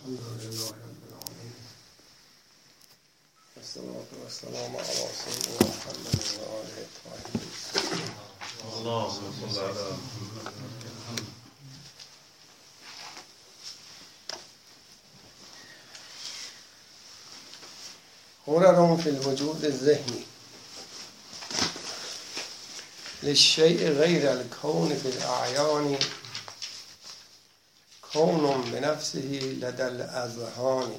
الحمدلله رب العالمین والصلاة والسلام علی سیدنا محمد و آله الطاهرین. اللهم صل علی غرر في الوجود الذهني للشيء غير الكون في الأعيان كون بنفسه لدى الأذهان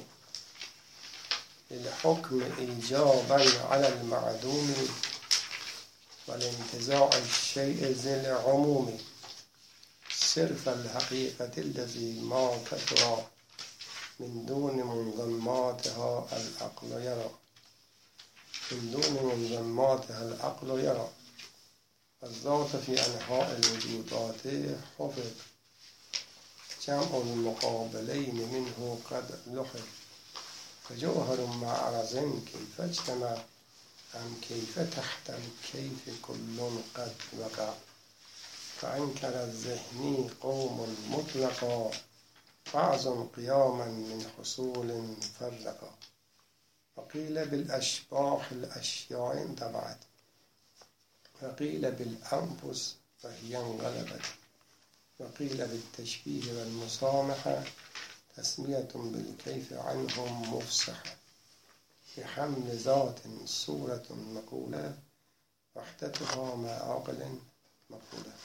للحكم إيجابا على المعدوم والانتزاع الشيء ذي العموم صرف الحقيقة الذي ما كثر من دون منظماتها العقل يرى من دون منظماتها العقل يرى الذات في أنحاء الوجودات حفظ جمع المقابلين منه قد لحظ فجوهر مع عرض كيف اجتمع أم كيف تحت الكيف كل قد وقع فأنكر الذهني قوم مطلقا بعض قياما من حصول فرقا وقيل بالأشباح الأشياء انطبعت وقيل بالأنفس فهي انقلبت وقيل بالتشبيه والمسامحة تسمية بالكيف عنهم مفسحة بحمل ذات صورة مقولة وحدتها مع عقل مقولة.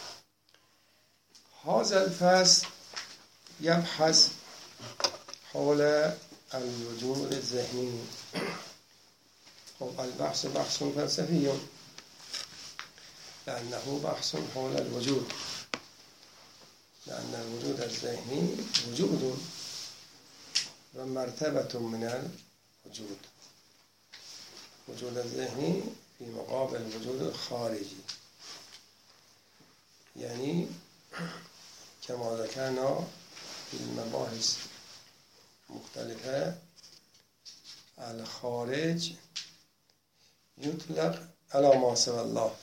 هذا الفصل يبحث حول الوجود الذهني. البحث بحث فلسفي لأنه بحث حول الوجود، لأن الوجود الذهني وجود ومرتبة من الوجود. وجود الذهني في مقابل الوجود الخارجي، يعني كما ذكرنا في المباحث مختلفة الخارج يطلق على ما سوى الله.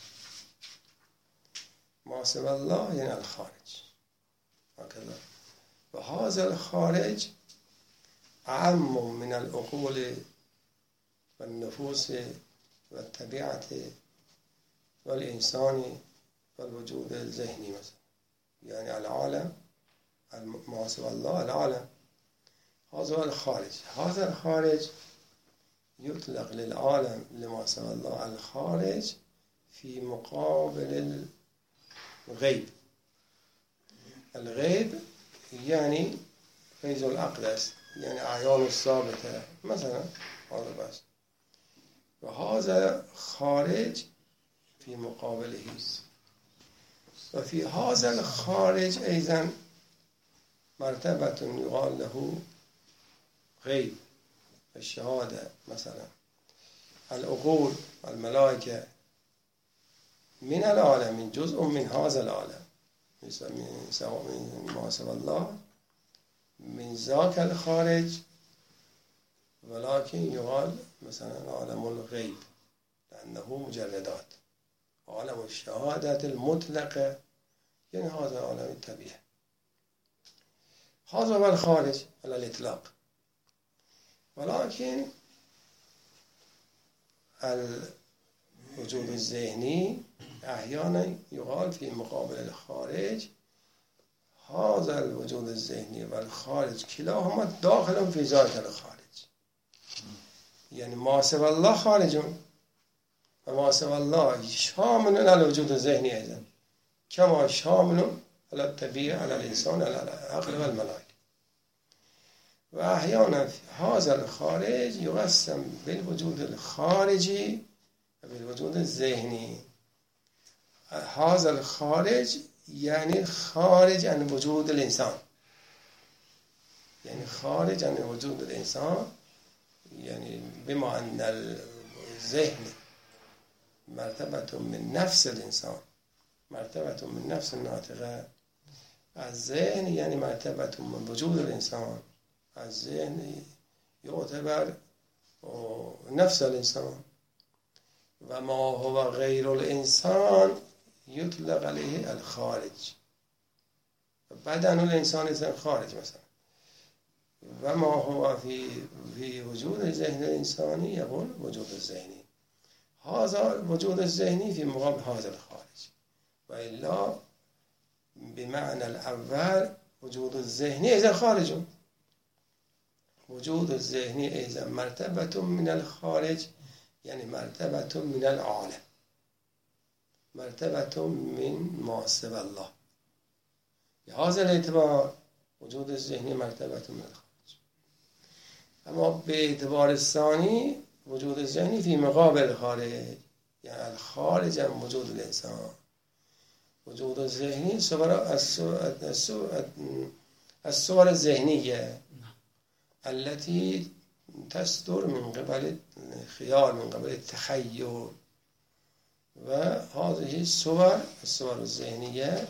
ما سوى الله يعني الخارج هكذا. وهذا الخارج أعم من العقول والنفوس والطبيعة والإنسان والوجود الذهني مثلا، يعني العالم ما سوى الله العالم، هذا هو الخارج. هذا الخارج يطلق للعالم لما سوى الله الخارج في مقابل الغيب. الغيب يعني فيض الأقدس، يعني أعيان الثابتة مثلا، هذا بس. وهذا خارج في مقابله. وفي هذا الخارج أيضا مرتبة يقال له غيب الشهادة مثلا. العقول والملائكة من العالم، من جزء من هذا العالم، من ما سوى الله من ذاك الخارج، ولكن يقال مثلا عالم الغيب لأنه مجردات. عالم الشهادة المطلقة يعني هذا عالم الطبيعة. هذا هو الخارج على الإطلاق. ولكن الوجود الذهني أحيانا يقال في مقابل الخارج هذا الوجود الذهني والخارج كلاهما داخل في ذات الخارج، يعني ما سوى الله خارج وما سوى الله شامل على الوجود الذهني أيضا، كما شامل على الطبيعة على الإنسان على العقل والملائكة. وأحيانا هذا الخارج يقسم بالوجود الخارجي وبالوجود الذهني. هذا الخارج يعني خارج عن وجود الإنسان، يعني خارج عن وجود الإنسان، يعني بما أن الذهن مرتبة من نفس الإنسان، مرتبة من نفس الناطقة. الذهن يعني مرتبة من وجود الإنسان. الذهن يعتبر نفس الإنسان، وما هو غير الإنسان يطلق عليه الخارج. بدن الإنسان خارج مثلا، و ما هو فی وجود ذهن انسانی یقول وجود ذهنی هذا وجود الذهنی فی مقابل هذا الخارج و الا بمعنى الاول وجود الذهنی اذا خارج وجود الذهنی اذا مرتبة من الخارج یعنی مرتبة من العالم مرتبة من ما سوى الله بهذا الاعتبار وجود الذهنی مرتبة من الخارج اما به اعتبار الثانی وجود الذهنی فی مقابل الخارج یعنی الخارج هم وجود الانسان وجود الذهنی الصور الذهنية التي تصدر من قبل الخيال من قبل التخيل وهذه الصور الذهنية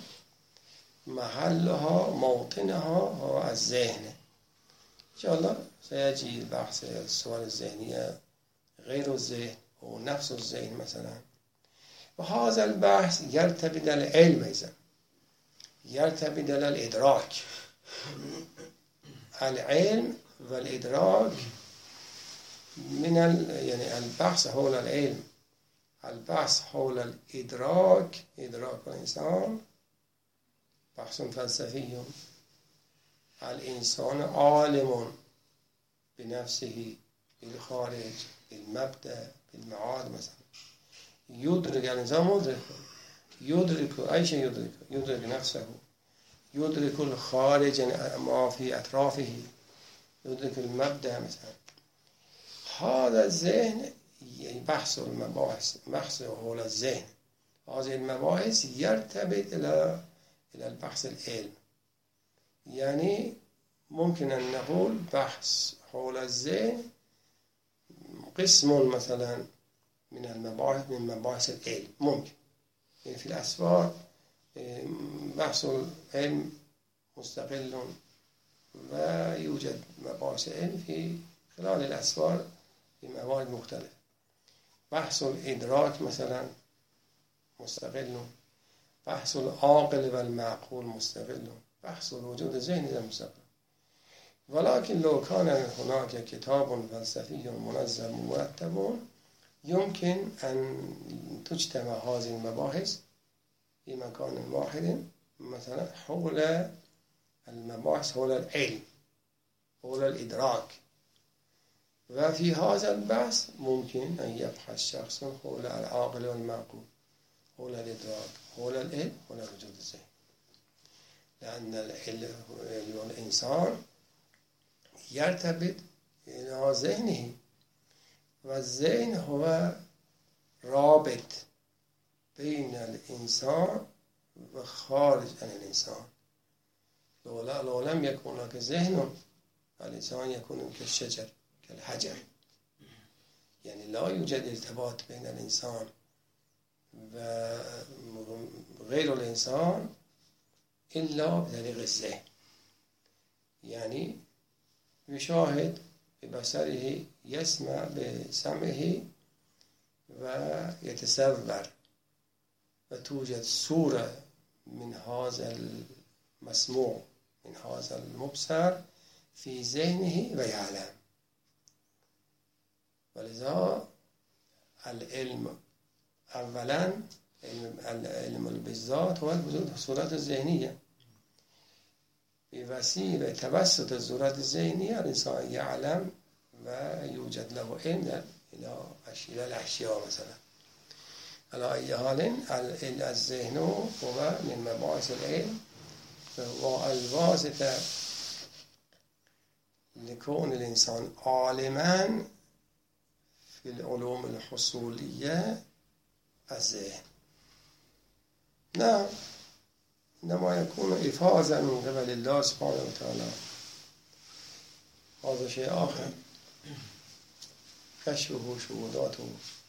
محلها موطنها هو الذهن إن شاء الله سيجي بحث الصور الذهنية غير الذهن ونفس الذهن مثلا وهذا البحث يرتبط العلم إذن يرتبط الإدراك العلم والإدراك من يعني البحث حول العلم البحث حول الإدراك إدراك الإنسان بحث فلسفي الإنسان عالم بنفسه بالخارج بالمبدأ بالمعاد مثلا يدرك الإنسان مدرك يدرك أي شيء يدرك نفسه يدرك الخارج ما في أطرافه يدرك المبدأ مثلا هذا الذهن بحث المباحث بحث حول الذهن هذه المباحث يرتبط إلى البحث العلم يعني ممكن أن نقول بحث حول الذهن قسم مثلا من المباحث من مباحث العلم ممكن يعني في الأسفار بحث العلم مستقل ويوجد مباحث علم في خلال الأسفار في موارد مختلفة بحث الإدراك مثلا مستقل بحث العاقل والمعقول مستقل بحث الوجود الذهني مستقل ولكن لو كان هناك كتاب فلسفي منظم مرتب يمكن أن تجتمع هذه المباحث في مكان واحد مثلا حول المباحث حول العلم حول الإدراك وفي هذا البحث ممكن أن يبحث شخص حول العاقل والمعقول حول الإدراك حول العلم حول وجود الذهن لأن الإنسان يرتبط إلى ذهنه والذهن هو رابط بين الإنسان وخارج عن الإنسان لو لم يكن هناك ذهن الإنسان يكون كالشجر كالحجر يعني لا يوجد ارتباط بين الإنسان وغير الإنسان إلا بطريق الذهن يعني يشاهد ببصره يسمع بسمعه ويتصور وتوجد صورة من هذا المسموع من هذا المبصر في ذهنه ويعلم ولذا العلم أولا العلم بالذات هو وجود الصورات الذهنية بوسيلة توسط الصورات الذهنية الإنسان يعلم ويوجد له علم إلى الأشياء مثلا على أي حال الذهن هو من مباحث العلم والواسطة لكون الإنسان عالما في العلوم الحصولية الذهن نعم إنما يكون إفاظا من قبل الله سبحانه وتعالى هذا شيء آخر كشفه شهوداته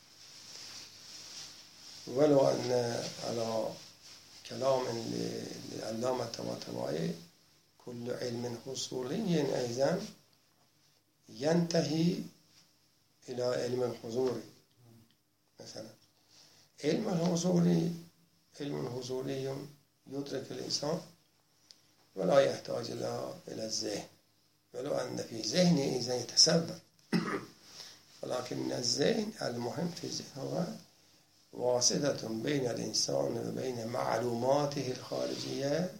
ولو أن على كلام للعلامة الطباطبائي كل علم حصولي أيضا ينتهي إلى علم الحضور مثلا علم الحضوري يدرك الإنسان ولا يحتاج إلى الذهن ولو أن في ذهنه إذا يتصور ولكن الذهن المهم في الذهن هو واسطة بين الإنسان وبين معلوماته الخارجية.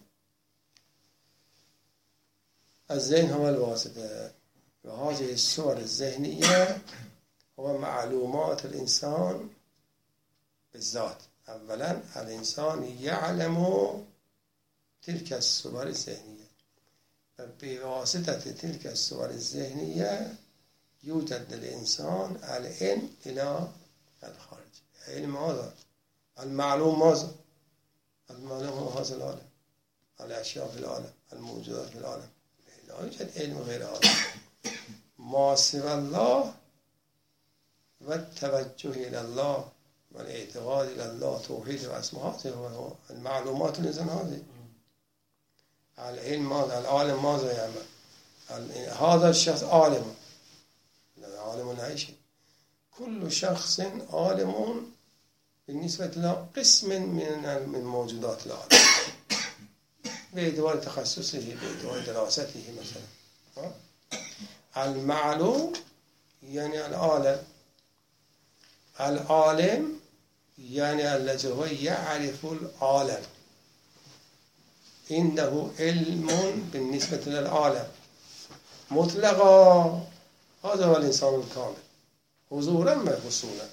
الذهن هو الواسطة، وهذه الصور الذهنية هو معلومات الإنسان بالذات. أولا الإنسان يعلم تلك الصور الذهنية، بواسطة تلك الصور الذهنية يوجد للإنسان العلم إلى الخارج. علم هذا المعلوم ماذا؟ المعلوم هو هذا العالم، الأشياء في العالم، الموجودات في العالم، لا يوجد علم غير هذا. ما سوى الله والتوجه إلى الله والاعتقاد إلى الله، توحيد واسماء، هو المعلومات الإنسان هذه. العلم ماذا؟ العالم ماذا يعمل؟ هذا الشخص عالم، لا عالم لا شيء. كل شخص عالم بالنسبة له قسم من موجودات العالم باعتبار تخصصه، باعتبار دراسته مثلا. المعلوم يعني العالم، العالم يعني الذي هو يعرف العالم، عنده علم بالنسبة للعالم مطلقا. هذا هو الإنسان الكامل حضورا وحصولا،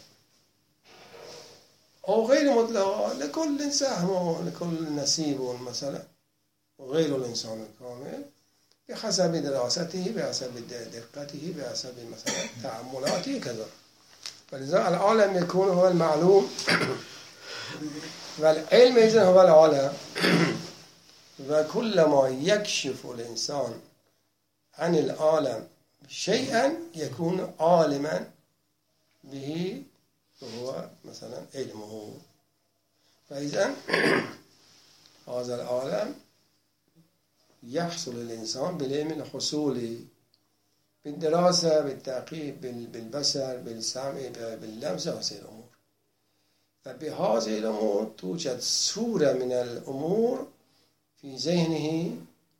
أو غير مطلقا لكل سهم لكل نصيب مثلا. وغير الإنسان الكامل بحسب دراسته، بحسب دقته، بحسب مثلا تأملاته كذا. فلذا العالم يكون هو المعلوم والعلم إذن هو العالم. وكلما يكشف الإنسان عن العالم شيئا يكون عالما به، وهو مثلا علمه. فإذن هذا العالم يحصل الإنسان بالعلم الحصولي، بالدراسة، بالتعقيب، بالبصر، بالسمع، باللمس، هذه الأمور. فبهذه الأمور توجد صورة من الأمور في ذهنه،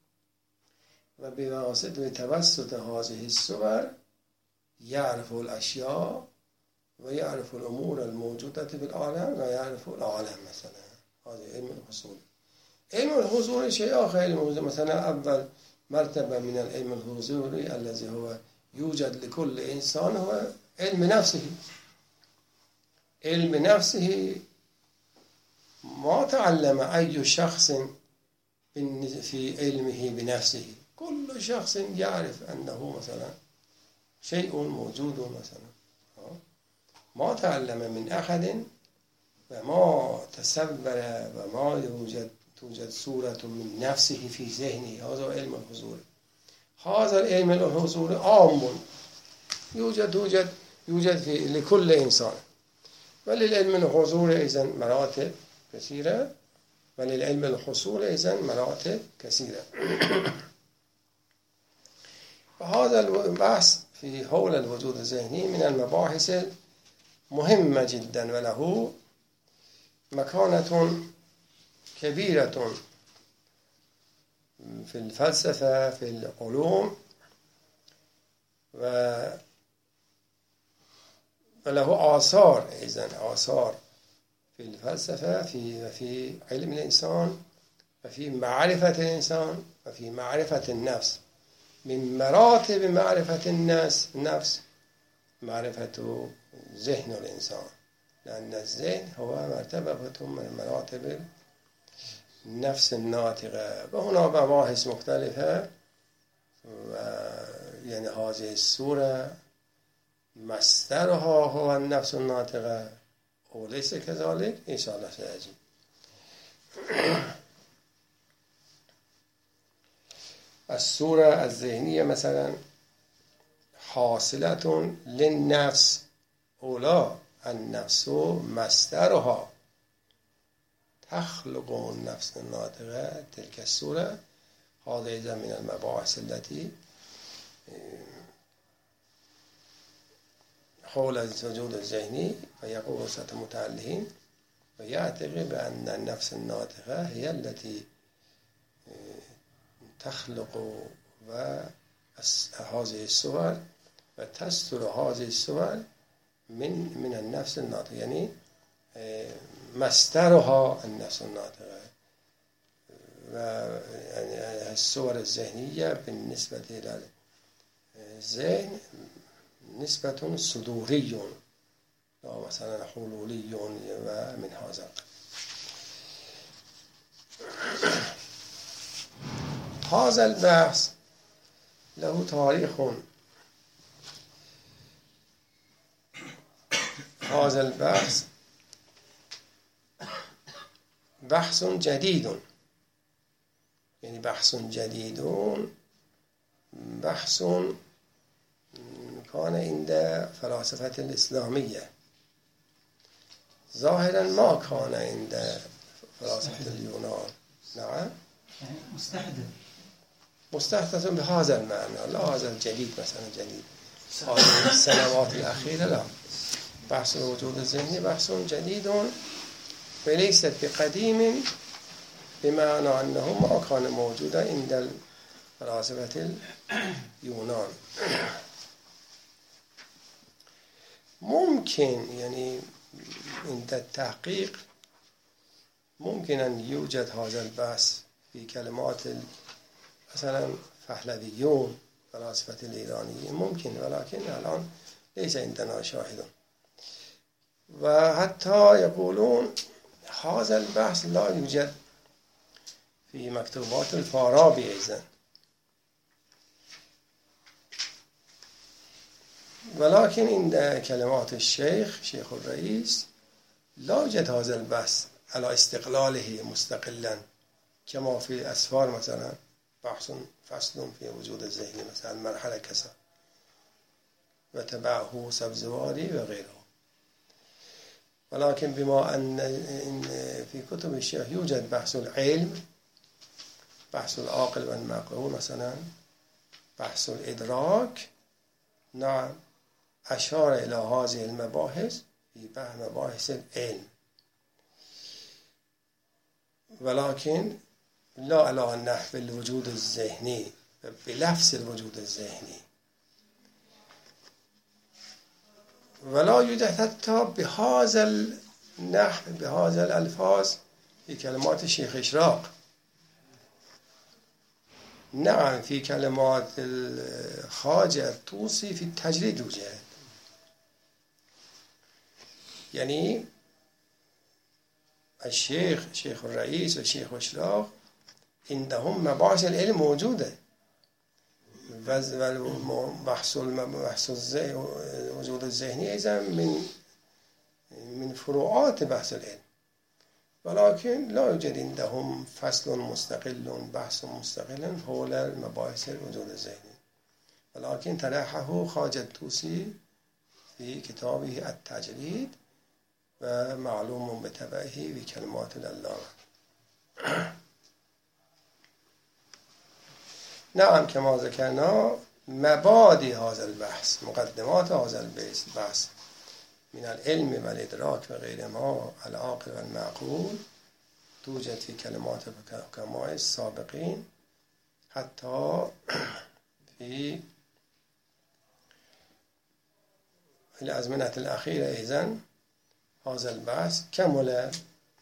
وبواسطة توسط هذه الصور يعرف الأشياء ويعرف الأمور الموجودة في العالم ويعرف العالم مثلا. هذا علم الحصول. علم الحصول شيء آخر. علم مثلا أول مرتبة من العلم الحصولي الذي هو يوجد لكل إنسان هو علم نفسه. علم نفسه ما تعلم أي شخص في علمه بنفسه. كل شخص يعرف أنه مثلا شيء موجود مثلا، ما تعلم من أحد وما تصور وما توجد صورة من نفسه في ذهنه. هذا علم الحضور. هذا العلم الحضور عام يوجد في لكل إنسان. وللعلم الحضور إذن مراتب كثيرة، وللعلم الحصول إذن مراتب كثيرة. وهذا البحث في حول الوجود الذهني من المباحث مهمة جدا، وله مكانة كبيرة في الفلسفة، في العلوم، وله آثار إذن آثار في الفلسفة، في علم الإنسان، وفي معرفة الإنسان، وفي معرفة النفس. من مراتب معرفة النفس معرفة ذهن الإنسان، لأن الذهن هو مرتبة من مراتب النفس الناطقة. وهنا مباحث مختلفة، يعني هذه الصورة مصدرها هو النفس الناطقة أو ليس كذلك، إن شاء الله سيأتي. الصورة الذهنية مثلا حاصلة للنفس أولا، النفس مصدرها، تخلق النفس الناطقة تلك الصورة. هذا إذا من المباحث التي حول الوجود الذهني. فيقول وسط متعلهين ويعتقد بأن النفس الناطقة هي التي تخلق هذه الصور و تستر هذه الصور من النفس الناطقه، یعنی مسترها النفس الناطقه و يعني الصور الذهنية بالنسبة إلى الذهن نسبة صدوري لا مثلا حلولي ومن هذا. هذا البحث له تاريخ، هذا البحث بحث جديد، يعني بحث جديد بحث كان عند فلاسفة الإسلامية، ظاهرا ما كان عند فلاسفة اليونان. نعم مستحدث بهذا المعنى، لا هذا الجديد مثلا جديد هذه السنوات الأخيرة، لا، بحث الوجود الذهني بحث جديد وليست بقديم، بمعنى أنه ما كان موجودا عند فلاسفة اليونان. ممكن يعني عند التحقيق ممكن أن يوجد هذا البحث في كلمات مثلا فهلويون فلاسفة الإيرانيين، ممكن، ولكن الآن ليس عندنا شاهد. وحتى يقولون هذا البحث لا يوجد في مكتوبات الفارابي أيضا، ولكن عند كلمات الشيخ شيخ الرئيس لا يوجد هذا البحث على استقلاله مستقلا، كما في الأسفار مثلا بحث فصل في وجود الذهني مثلا مرحلة كذا وتبعه سبزواري وغيره. ولكن بما أن في كتب الشيخ يوجد بحث العلم، بحث العاقل والمعقول مثلا، بحث الإدراك، نعم أشار إلى هذه المباحث في مباحث العلم، ولكن لا على نحو الوجود الذهني بلفظ الوجود الذهني، ولا يوجد حتى بهذا النحو بهذا الألفاظ في كلمات الشيخ إشراق. نعم في كلمات الخواجة الطوسي في التجريد يوجد، يعني الشيخ شيخ الرئيس والشيخ إشراق عندهم مباحث العلم موجودة، بحث الوجود الذهني أيضا من فروعات بحث العلم، ولكن لا يوجد عندهم فصل مستقل بحث مستقل حول المباحث الوجود الذهني، ولكن طرحه خواجة الطوسي في كتابه التجريد ومعلوم بتبعه بكلمات العلامة. نعم كما ذكرنا مبادئ هذا البحث، مقدمات هذا البحث من العلم والإدراك وغيرهما العاقل والمعقول توجد في كلمات الحكماء السابقين، حتى في الأزمنة الأخيرة إذن هذا البحث كمل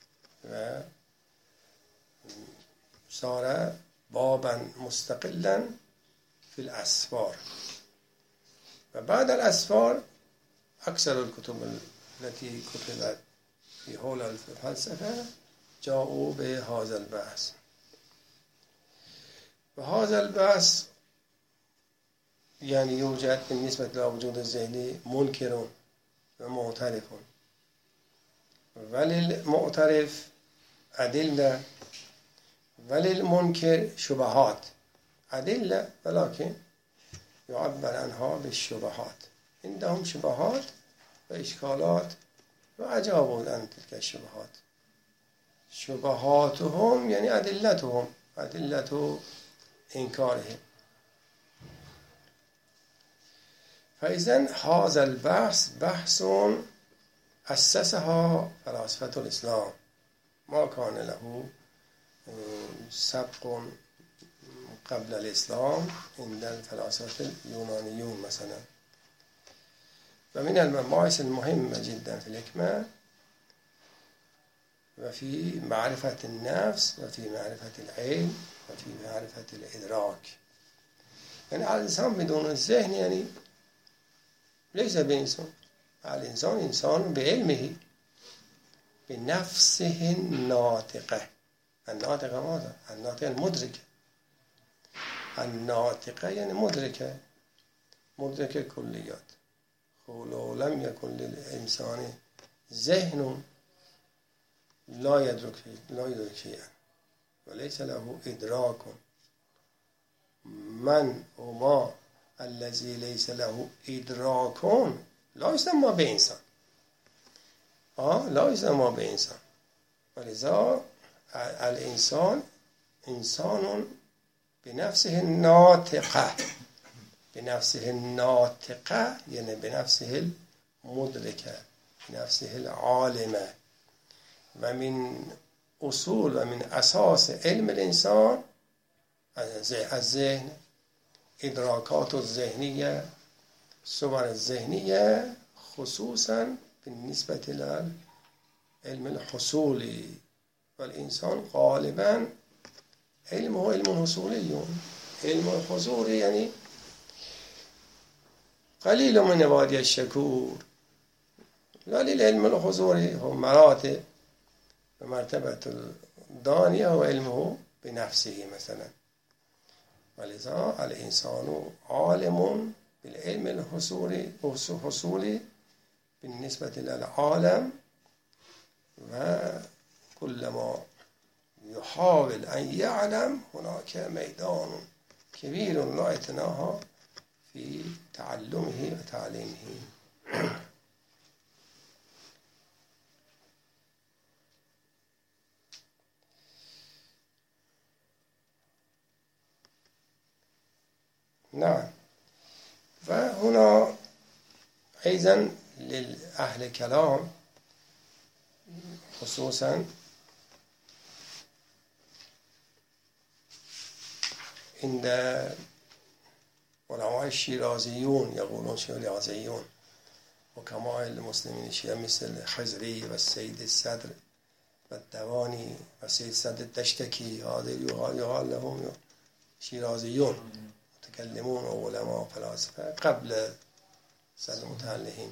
وصار بابا مستقلا في الأسفار، وبعد الأسفار أكثر الكتب التي كتبت في حول الفلسفة جاءوا بهذا البحث. وهذا البحث يعني يوجد بالنسبة للوجود الذهني منكر ومعترف، وللمعترف أدلة وللمنكر شبهات، أدلة ولكن يعبر عنها بالشبهات، عندهم شبهات وإشكالات وأجابوا عن تلك الشبهات. شبهاتهم يعني أدلتهم أدلة إنكارهم. فإذن هذا البحث بحث أسسها فلاسفة الإسلام، ما كان له سبق قبل الاسلام عند الفلاسفه اليونانيون مثلا. ومن المباحث المهمة جدا في الحكمة وفي معرفة النفس وفي معرفة العلم وفي معرفة الإدراك. يعني الإنسان بدون الذهن يعني ليس بإنسان. الإنسان إنسان بعلمه بنفسه الناطقة. الناطقة ماذا؟ الناطقة المدركة. الناطقة يعني مدركة كليات. ولو لم يكن للإنسان ذهن لا يدرك شيئا وليس له إدراك. من وما الذي ليس له إدراك لا يسمى بإنسان. لا يسمى بإنسان. ولذا الإنسان إنسان بنفسه الناطقة. بنفسه الناطقة يعني بنفسه المدركة، بنفسه العالمة. ومن أصول ومن أساس علم الإنسان الذهن، إدراكات الذهنية، صور الذهنية، خصوصا بالنسبة إلى علم الحصولي. والإنسان غالبا علمه علم حصولي. علم الحصولي يعني قليل من عبادي الشكور. لا للعلم الحضوري هو مراتب. ومرتبة الدانية هو علمه بنفسه مثلا. ولذا الإنسان عالم بالعلم الحصولي بالنسبة للعالم، وكلما يحاول أن يعلم هناك ميدان كبير لا يتناهى في تعلمه وتعليمه. نعم. فهنا أيضا للأهل الكلام خصوصا عند علماء الشيرازيون يقولون شيرازيون وكمال المسلمين الشيعة مثل الخزري والسيد الصدر والدواني والسيد الصدر الدشتكي، هذا يقال لهم شيرازيون، متكلمون وعلماء وفلاسفة قبل سد المتعلقين،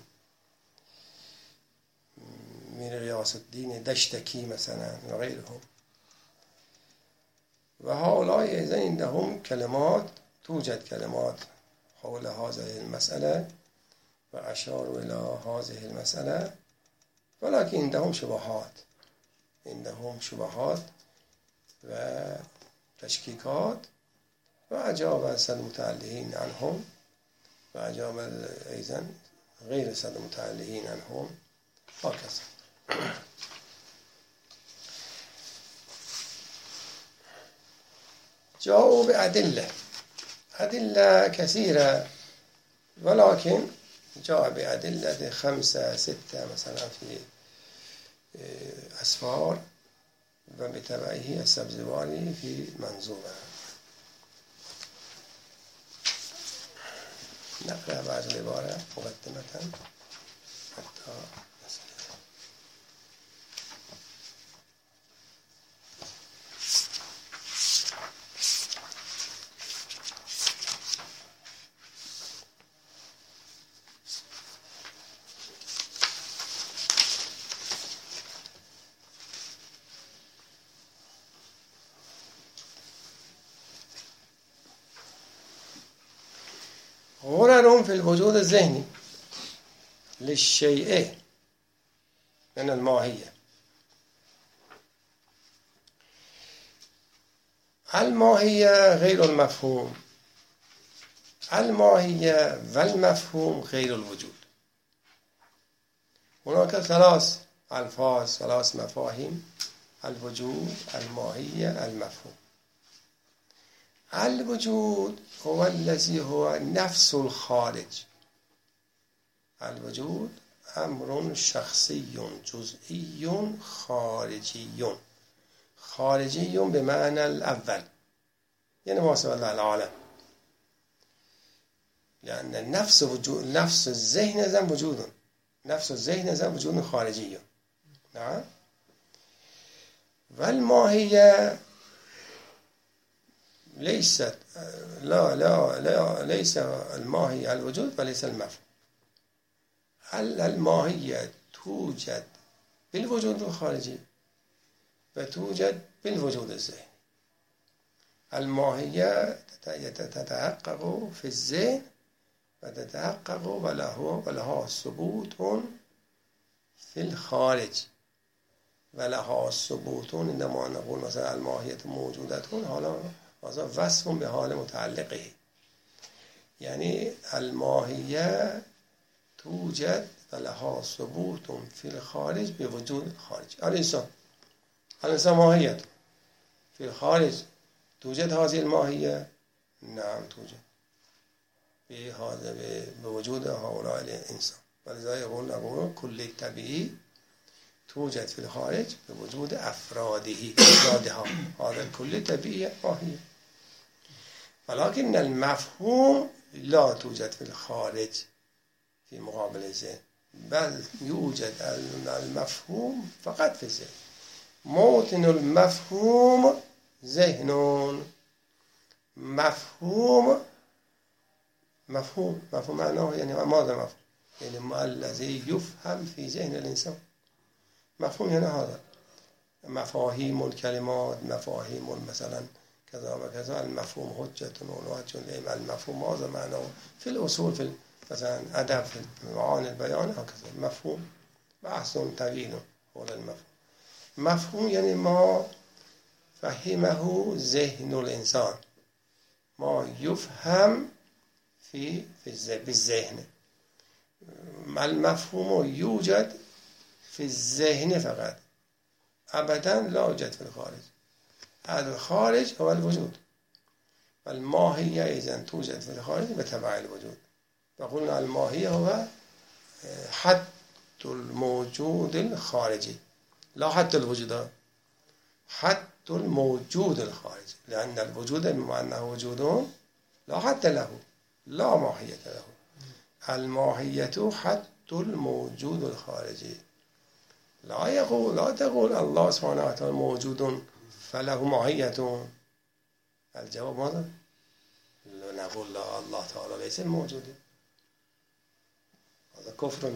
من غياث الدين دشتكي مثلا وغيرهم. وهؤلاء أيضا عندهم كلمات، توجد كلمات حول هذه المسألة وأشاروا إلى هذه المسألة، ولكن عندهم شبهات وتشكيكات، وأجاب سد المتعلقين عنهم وأجاب أيضا غير سد المتعلقين عنهم هكذا. جاءوا بأدلة كثيرة، ولكن جاء بأدلة 5 6 مثلا في أسفار، وبتبعه السبزواري في منظومة. نقرأ بعض العبارة مقدمة حتى نصل. غرر في الوجود الذهني للشيء من الماهية. الماهية غير المفهوم، الماهية والمفهوم غير الوجود. هناك 3 ألفاظ، 3 مفاهيم: الوجود، الماهية، المفهوم. الوجود هو الذي هو نفس الخارج. الوجود أمر شخصي جزئي خارجي. خارجي بمعنى الأول، یعنی ما سوى الله العالم. یعنی نفس وجود، نفس الذهن زن وجود، نفس الذهن زن وجود خارجي. نعم. والماهية ليست ليس الماهية الوجود وليس المفهوم. الماهية توجد بالوجود الخارجي وتوجد بالوجود الذهني. الماهية تتحقق في الذهن وتتحقق ولها ثبوت في الخارج ولها ثبوت. عندما نقول مثلا الماهية موجودة حالا وصف به حال متعلقه، یعنی الماهیه توجد ولها ثبوت في الخارج بوجود الخارج. الانسان ماهیت في الخارج توجد هذه الماهیه؟ نعم توجد بوجود هؤلاء الانسان. ولذا نقول كل الطبيعي توجد في الخارج بوجود افرادها. هذا كل طبيعي ماهیه. ولكن المفهوم لا توجد في الخارج في مقابل الذهن، بل يوجد المفهوم فقط في الذهن. موطن المفهوم ذهن. مفهوم معناه يعني ماذا مفهوم؟ يعني ما الذي يفهم في ذهن الإنسان. مفهوم يعني هذا مفاهيم الكلمات، مفاهيم مثلا كذا وكذا. المفهوم حجة وحجة لهم. المفهوم هذا معناه في الأصول، في مثلا أدب، في معاني البيان هكذا. المفهوم بحث طويل حول المفهوم. مفهوم يعني ما فهمه ذهن الإنسان، ما يفهم بالذهن. المفهوم يوجد في الذهن فقط، أبدا لا يوجد في الخارج. الخارج هو الوجود. الماهية إذا توجد في الخارج بتبع الوجود. وقلنا الماهية هو حد الموجود الخارجي، لا حد الوجود، حد الموجود الخارجي. لأن الوجود بما أنه وجود لا حد له، لا ماهية له. الماهية حد الموجود الخارجي. لا تقول الله سبحانه وتعالى موجود فله ماهية. الجواب ماذا؟ نقول لا، الله تعالى ليس موجود. هذا كفر.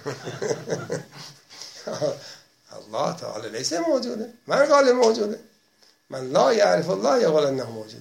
الله تعالى ليس موجودا. من قال موجودا؟ من لا يعرف الله يقول أنه موجود.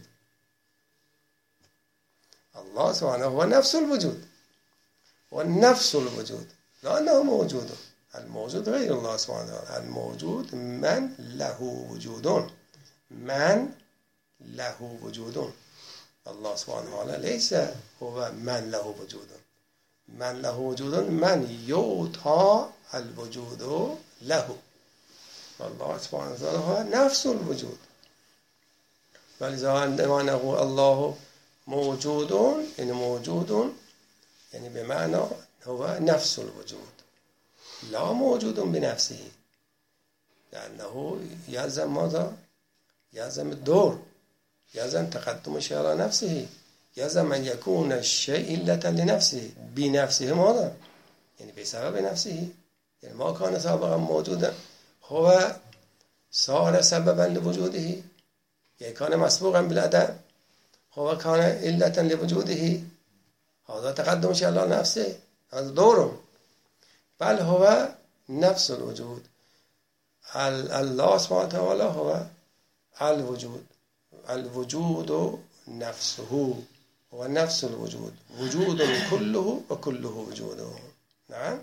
الله سبحانه هو نفس الوجود، والنفس الوجود لا أنه موجود. الموجود غير الله سبحانه وتعالى. الموجود من له وجود، من له وجود. الله سبحانه وتعالى ليس هو من له وجود. من له وجود من يعطى الوجود له. الله سبحانه وتعالى هو نفس الوجود. ولذا عندما نقول الله موجود، يعني موجود يعني بمعنى هو نفس الوجود، لا موجود بنفسه. لأنه يلزم ماذا؟ يلزم الدور، يلزم تقدم الشيء على نفسه، يلزم أن يكون الشيء علة لنفسه. بنفسه ماذا؟ يعني بسبب نفسه. يعني ما كان سابقا موجودا هو صار سببا لوجوده. يعني كان مسبوقا بالعدم هو كان علة لوجوده. هذا تقدم الشيء على نفسه، هذا دوره. بل هو نفس الوجود. الله سبحانه وتعالى هو الوجود. الوجود نفسه هو نفس الوجود. وجود كله وكله وجوده. نعم.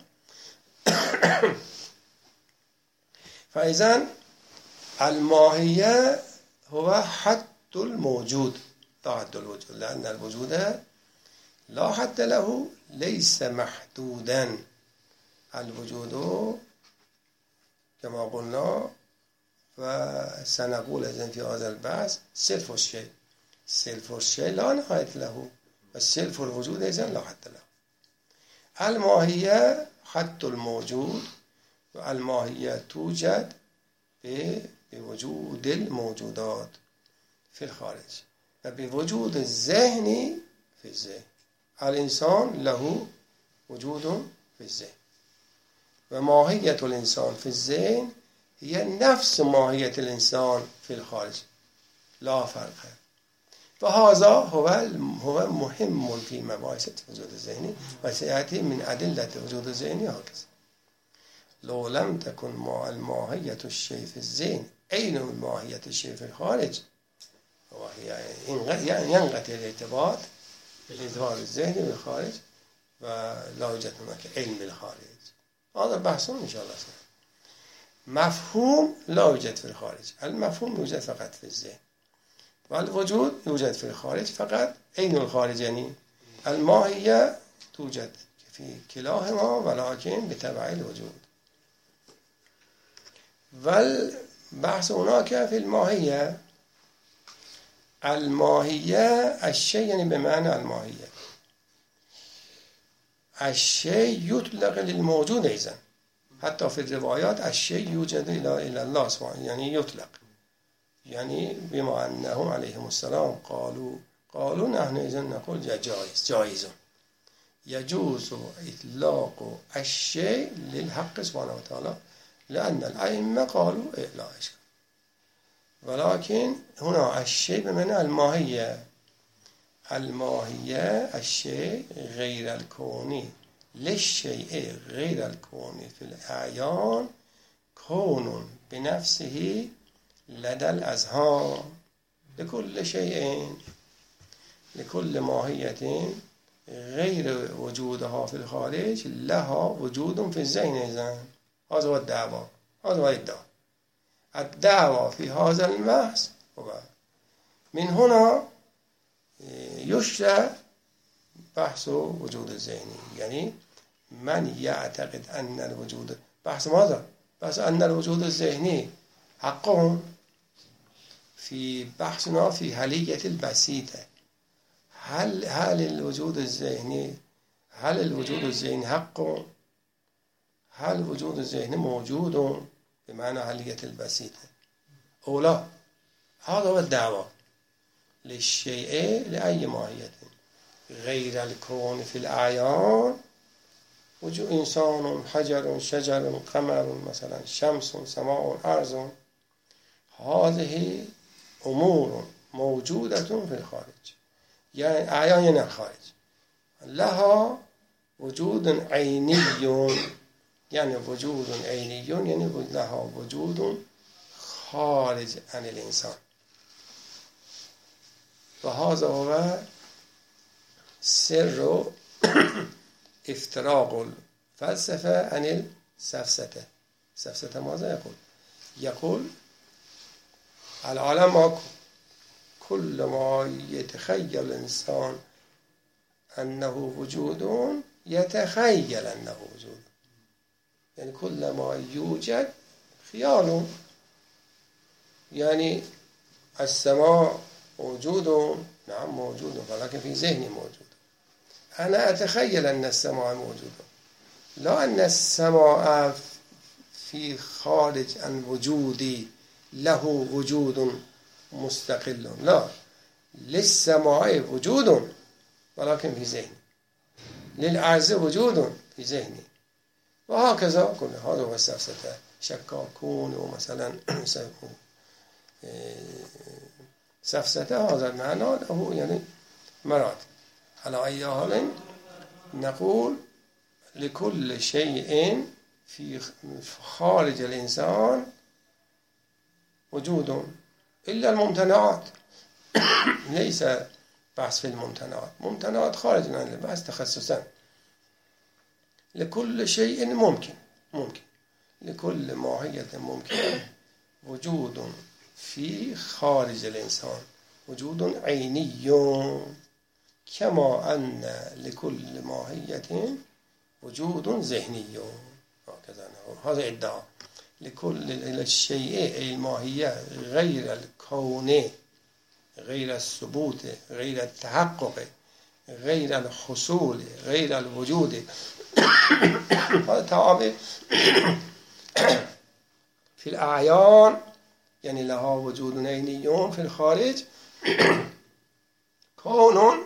فإذن الماهية هو حد الموجود لا حد الوجود. لأن الوجود لا حد له، ليس محدودا. الوجود كما قلنا وسنقول إذن في هذا البحث سلف الشيء. سلف الشيء لا نهاية له، والسلف الوجود إذن لا حد له. الماهية حد الموجود، والماهية توجد بوجود الموجودات في الخارج. و به وجود ذهنی فی الذهن. الانسان له وجود فی الذهن و ماهیت الانسان فی الذهن هي نفس ماهیت الانسان فی الخارج لا فرق. فهذا هو مهم في مباحث الوجود الذهني وسيأتي من أدلة الوجود الذهني هكذا. لو لم تكن الماهية الشيء في الذهن أين الماهية الشيء في الخارج، وهي ينقطع الارتباط الذهني بالخارج ولا يوجد هناك علم بالخارج. هذا بحث إن شاء الله. مفهوم لا يوجد في الخارج، المفهوم يوجد فقط في الذهن، والوجود يوجد في الخارج فقط. أين الخارج؟ يعني الماهية توجد في كلاهما ولكن بتبع الوجود. والبحث هناك في الماهية. الماهية الشيء يعني بمعنى الماهية الشيء يطلق للموجود أيضا، حتى في الروايات الشيء يوجد إلى الله سبحانه، يعني يطلق، يعني بما أنهم عليهم السلام قالوا نحن إذن نقول جائز يجوز إطلاق الشيء للحق سبحانه وتعالى لأن الأئمة قالوا لا إشكال. ولكن هنا الشيء بمعنى الماهية. الماهية الشيء غير الكوني للشيء غير الكوني في الأعيان كون بنفسه لدى الأذهان لكل شيء لكل ماهية غير وجودها في الخارج لها وجود في الذهن إذن. هذا هو الدعوة، هذا هو الدعوة في هذا البحث. من هنا يشرع بحث وجود الذهني، يعني من يعتقد أن الوجود بحث ماذا؟ بحث أن الوجود الذهني حق. في بحثنا في هلية البسيطة هل الوجود الذهني حق؟ هل الوجود الذهني موجود بمعنى هلية البسيطة أو لا؟ هذا هو الدعوة للشيء لأي ماهية غير الكون في الأعيان. وجود إنسان، حجر، شجر، قمر، مثلا شمس، سماء، أرض، هذه أمور موجودة في الخارج، يعني أعيان يعني الخارج لها وجود عيني، يعني وجود عيني يعني لها وجود خارج عن الإنسان. وهذا هو سر افتراق الفلسفة عن السفسطة. السفسطة ماذا يقول العالم كل ما يتخيل الإنسان أنه وجود يتخيل أنه وجود، يعني كل ما يوجد خيال. يعني السماء موجود، نعم موجود، ولكن في ذهني موجود. أنا أتخيل أن السماء موجودة، لا أن السماء في خارج عن وجودي له وجود مستقل، لا، للسماء وجود ولكن في ذهني، للأرض وجود في ذهني، وهكذا كل هذا هو السفسطة. شكاكون ومثلا سفسطة هذا المعنى له يعني مراد. على أي حال نقول لكل شيء في خارج الإنسان وجود إلا الممتنعات. ليس بحث في الممتنعات، ممتنعات خارج عن البحث تخصصا. لكل شيء ممكن لكل ماهية ممكن وجود في خارج الإنسان، وجود عيني، كما أن لكل ماهية وجود ذهني. هذا ادعاء لكل الشيء الماهية غير الكون، غير الثبوت، غير التحقق، غير الحصول، غير الوجود. هذا تعامل في الأعيان، يعني لها وجود عيني في الخارج كون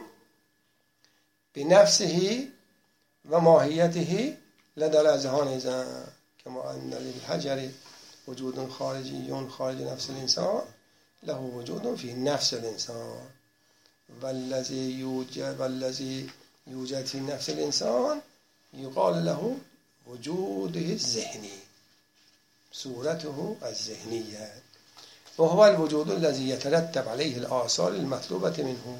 بنفسه وماهيته لدى الأذهان إذا كما أن للحجر وجود خارجي خارج نفس الإنسان له وجود في نفس الإنسان والذي يوجد في نفس الإنسان يقال له وجوده الذهني صورته الذهنية وهو الوجود الذي يترتب عليه الآثار المطلوبة منه.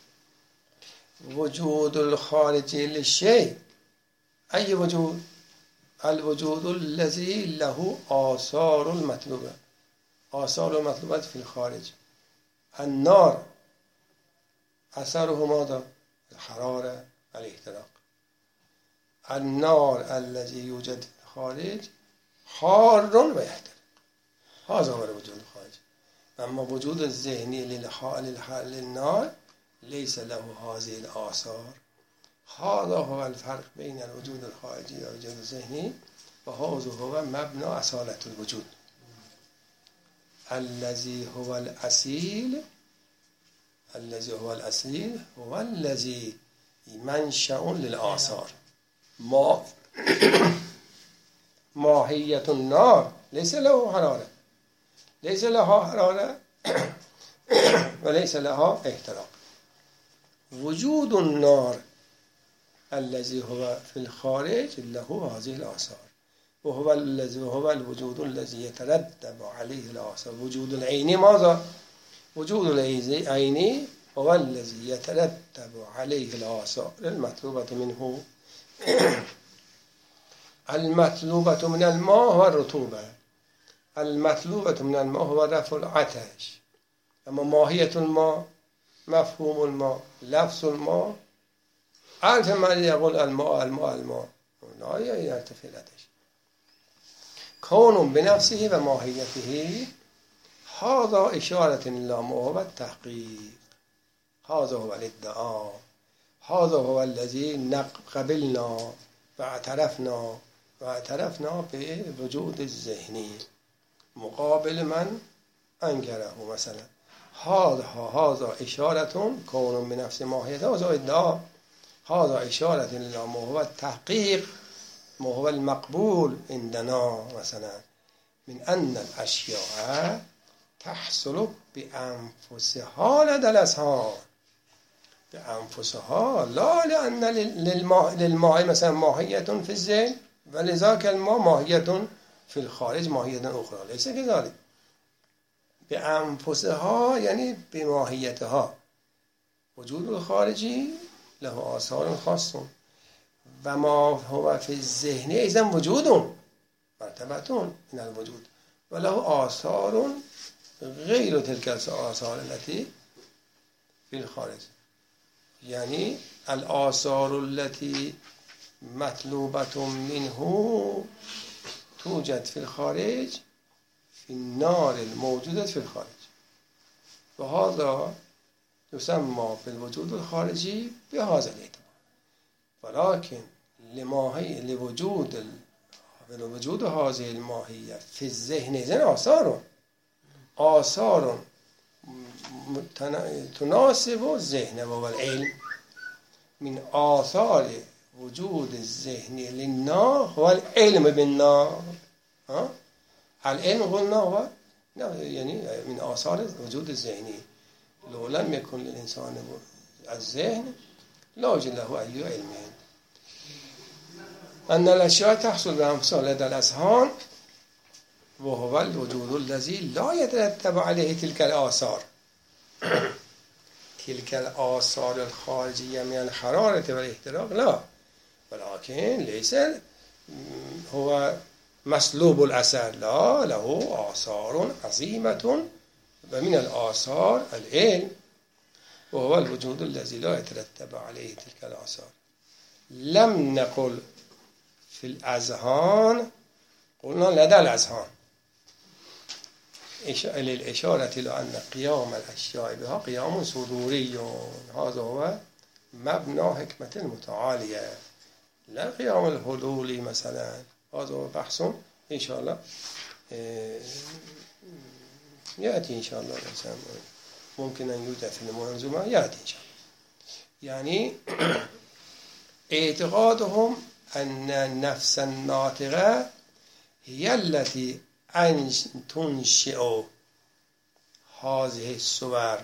وجود الخارجي للشيء أي وجود؟ الوجود الذي له آثار المطلوبة. آثار المطلوبة في الخارج. النار أثره ماذا؟ الحرارة الاحتراق. النار الذي يوجد في الخارج حار ويحترق، هذا هو الوجود الخارجي. أما وجود الذهني للنار ليس له هذه الآثار. هذا هو الفرق بين الوجود الخارجي والوجود الذهني وهذا هو مبنى أصالة الوجود. الذي هو الأصيل هو الذي منشأ للآثار. ماهية النار ليس له حرارة وليس لها احتراق. وجود النار الذي هو في الخارج له هذه الآثار وهو الوجود الذي يترتب عليه الآثار. وجود العين ماذا؟ وجود العين هو الذي يترتب عليه الآثار المطلوبة منه. المطلوبة من الماء هو الرطوبة. المطلوبة من الماء هو رفع العطش. أما ماهية الماء، مفهوم الماء، لفظ الماء، ألف من يقول الماء لا يرتفع العطش. كون بنفسه وماهيته هذا إشارة إلى ما هو التحقيق. هذا هو الادعاء. هذا هو الذي قبلنا واعترفنا بوجود الذهني مقابل من أنكره. مثلا هذا إشارة كون بنفس ماهيته، هذا ادعاء. هذا إشارة إلى ما هو التحقيق، ما هو المقبول عندنا، مثلا من أن الأشياء تحصل بأنفسها لدى الأذهان. بأنفسها، لا لأن للماء مثلا ماهية في الذهن ولذاك الماء ماهية في الخارج ماهية أخرى، ليس كذلك. بأنفسها يعني بماهيتها. وجود الخارجي له آثار خاصة وما هو في الذهن إذن وجود مرتبة من الوجود وله آثار غير تلك الآثار التي في الخارج. يعني الآثار التي مطلوبة منه توجد في الخارج في النار الموجودة في الخارج، وهذا يسمى بالوجود الخارجي بهذا الاعتبار. ولكن لوجود هذه الماهية في الذهن إذن آثار تناسب الذهن وهو العلم. من آثار وجود الذهن للنار هو العلم بالنار. العلم قلنا هو يعني من آثار وجود الذهني. لو لم يكن للإنسان الذهن لا يوجد له أي علم. أن الأشياء تحصل بأنفسها لدى الأذهان وهو الوجود الذي لا يترتب عليه تلك الآثار. تلك الآثار الخارجية من الحرارة والاحتراق لا، ولكن ليس هو مسلوب الأثر، لا، له آثار عظيمة ومن الآثار العلم وهو الوجود الذي لا يترتب عليه تلك الآثار. لم نقل في الأذهان، قلنا لدى الأذهان للإشارة إلى أن قيام الأشياء بها قيام صدوري. هذا هو مبنى حكمة المتعالية، لا قيام الحلول مثلا. هذا هو بحث إن شاء الله يأتي إن شاء الله. ممكن أن يوجد في المنظومة، يأتي إن شاء الله. یعنی اعتقادهم ان نفس الناطقه هي التي تنشئ هذه الصور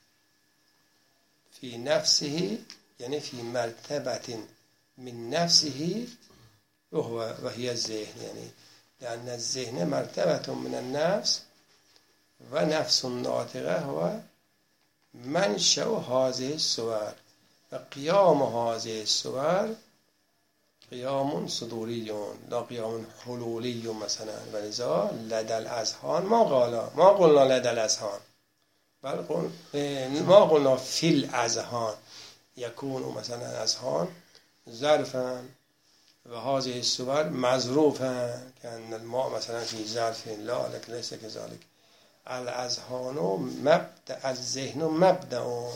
في نفسه، یعنی في مرتبة من نفسه وهي الذهن، يعني لأن الذهن مرتبة من النفس و نفس الناطقه هو منشأ هذه الصور و قیام هذه الصور قیام صدوری لا قیام حلولی مثلا. ولذا لدى الاذهان ما قلنا لدى الاذهان، بل ما قلنا في الاذهان يكون مثلا اذهان ظرفا و هذه الصور مظروفا كأن الماء مثلا في ظرف لا لكن ليس كذلك. الاذهان مبدأ الذهن مبدأ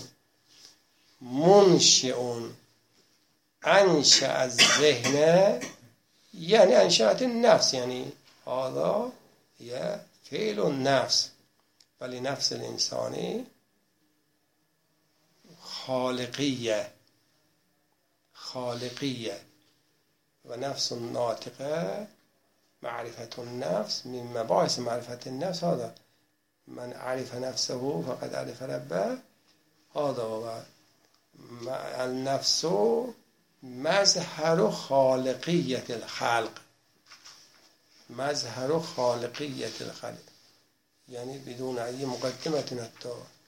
منشئ انشأ الذهن يعني انشأت النفس، يعني هذا هي فعل النفس. ولنفس الانسان خالقية و نفس الناطقه معرفة النفس. من مباحث معرفة النفس هذا من عرف نفسه فقد عرف ربه. هذا هو النفس مظهر خالقیت الخلق، مظهر خالقیت الخلق، یعنی بدون ای مقدمت حتی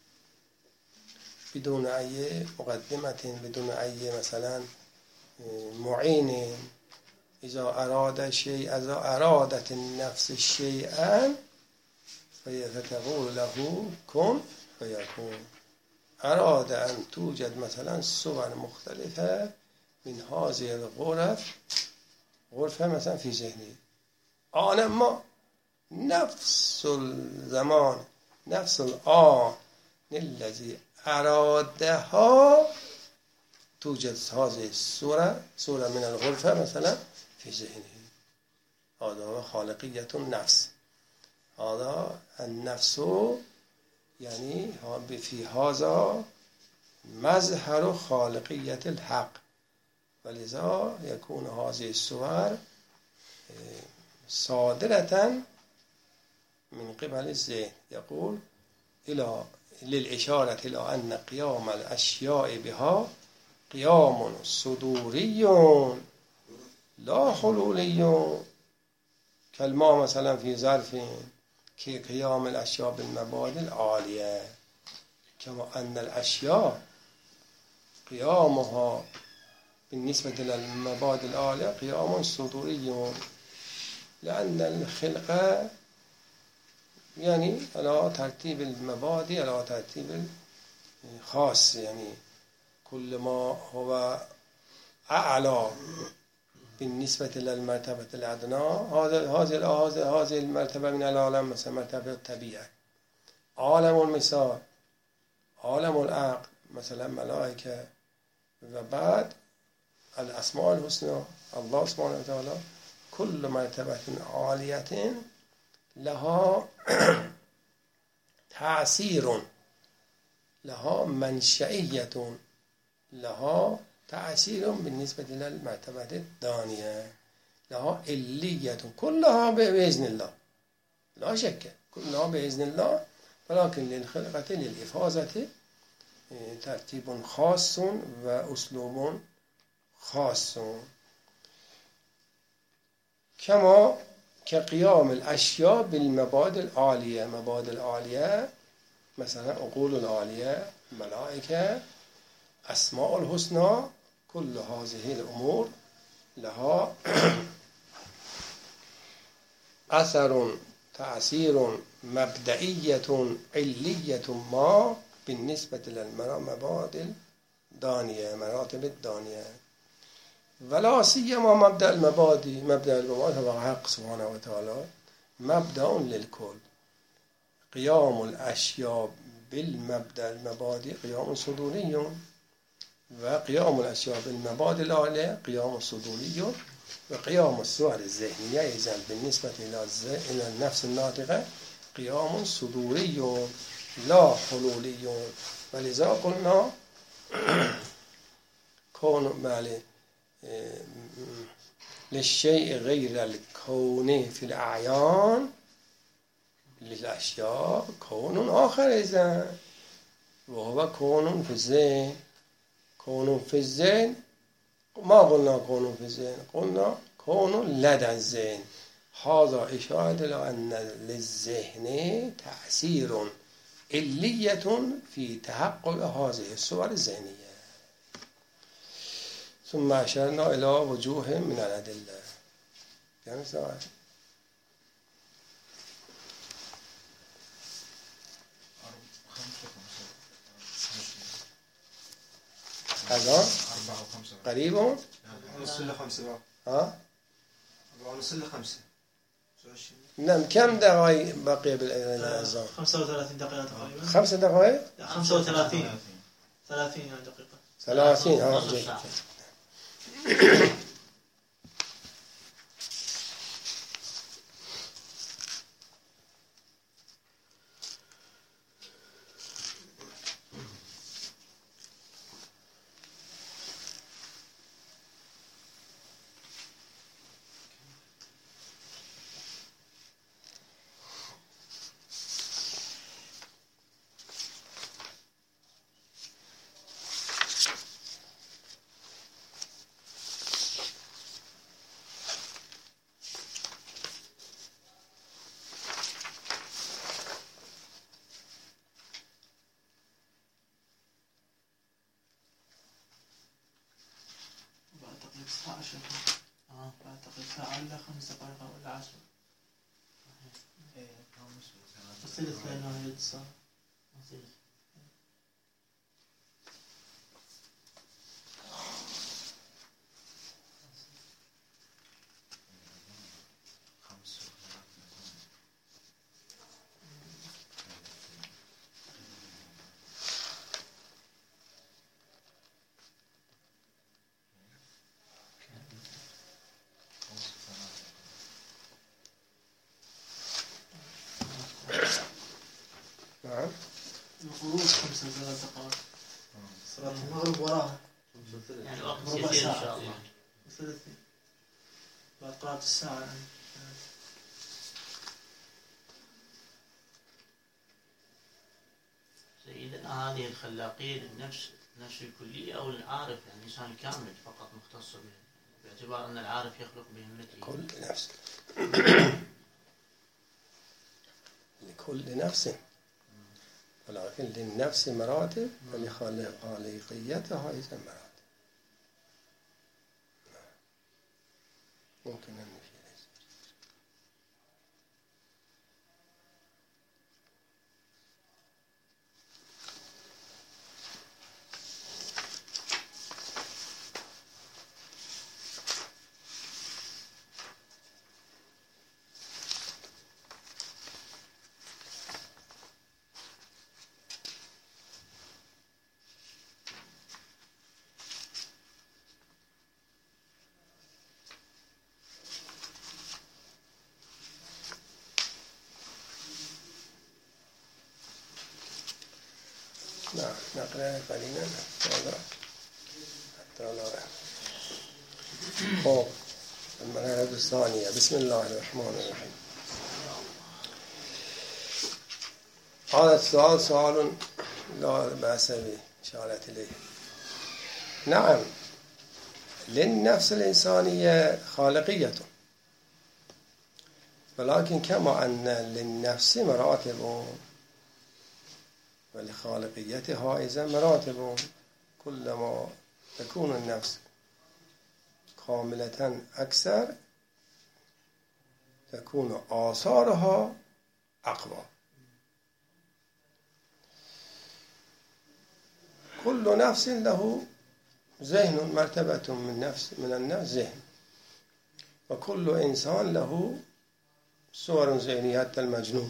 بدون ای مقدمت بدون ای مثلا معین. اذا اراد شيء اذا ارادت النفس شيئا فتقول له كن فيكون. اراد ان توجد مثلا صور مختلفه من هذه الغرف، غرفه مثلا في ذهني آن ما نفس الزمان نفس الآن الذي ارادها توجد هذه الصورة من الغرفة مثلا في ذهنه. هذا خالقية النفس. هذا النفس يعني في هذا مظهر خالقية الحق. ولذا يكون هذه الصور صادرة من قبل الذهن. يقول للإشارة إلى أن قيام الأشياء بها قيام صدوري لا حلولي. كالماء مثلا في ظرف كقيام الأشياء بالمبادئ العالية، كما أن الأشياء قيامها بالنسبة للمبادئ العالية قيام صدوري، لأن الخلقة يعني على ترتيب المبادئ على ترتيب خاص، يعني كل ما هو أعلى بالنسبة للمرتبة الأدنى هذه المرتبة من العالم، مثلا مرتبة الطبيعة، عالم المثال، عالم العقل مثلا ملائكة، و بعد الأسماء الحسنى الله سبحانه وتعالى. كل مرتبة عالية لها تأثير، لها منشئية، لها تأثير بالنسبة للمرتبة الدانية، لها علية، كلها بإذن الله لا شك، كلها بإذن الله. ولكن للخلقة للإفاظة ترتيب خاص وأسلوب خاص، كما كقيام الأشياء بالمبادئ العالية. مبادئ العالية مثلا عقول العالية، ملائكة، أسماء الحسنى، كل هذه الأمور لها أثر تأثير مبدئية علية ما بالنسبة للمبادئ الدانية، مراتب الدانية. ولا سيما مبدأ المبادئ هو حق سبحانه وتعالى مبدأ للكل. قيام الأشياء بالمبدأ المبادئ قيام صدوري، وقيام الأشياء بالمبادئ العالية قيام صدوري، وقيام الصور الذهنية إذن بالنسبة إلى النفس الناطقة قيام صدوري لا حلولي. ولذا قلنا کون بله للشیء غیر الکون فی الاعیان للاشیاء کون آخر ایزن و هو کون فی الذهن. کون فی الذهن ما قلنا کون فی الذهن، قلنا کون لدى الذهن. هذا اشاره الى ان للذهن تأثیر علیه فی تحقق هذه الصور الذهنیه. ثم اشرنا الى وجوه من الادله. یعنی سوال هذا قريب نصل 5 ها نصل 5. نعم. كم دقائق بقي بالأذان؟ 35 دقيقة تقريبا. 5 دقائق؟ 35 30 دقيقة. 30 ها جيد. بعتقد ساعة إلا 5 دقائق ولا 10. الثلث لأنه هي اتصال. نعم. الخروج 5 دقائق. صلاة المغرب وراها. يعني وقت يسير إن شاء الله. وثلثين. بعد قراءة الساعة يعني. سيدنا هذه الخلاقية للنفس نفس الكلية أو العارف يعني إنسان كامل فقط مختص به، باعتبار أن العارف يخلق بهمته كل نفس لكل نفس، ولكن للنفس مراتب ولخالقيتها أيضا مراتب. ممكن أن نشير نعم. نقرأ قليلا حتى لا خب. المرحلة الثانية. بسم الله الرحمن الرحيم. هذا السؤال سؤال لا بأس بإشارة إليه. نعم، للنفس الإنسانية خالقية، ولكن كما أن للنفس مراتب ولخالقيتها أيضا مراتب، كلما تكون النفس كاملة أكثر تكون آثارها أقوى. كل نفس له ذهن، مرتبة من النفس ذهن، وكل إنسان له صور ذهنية. حتى المجنون،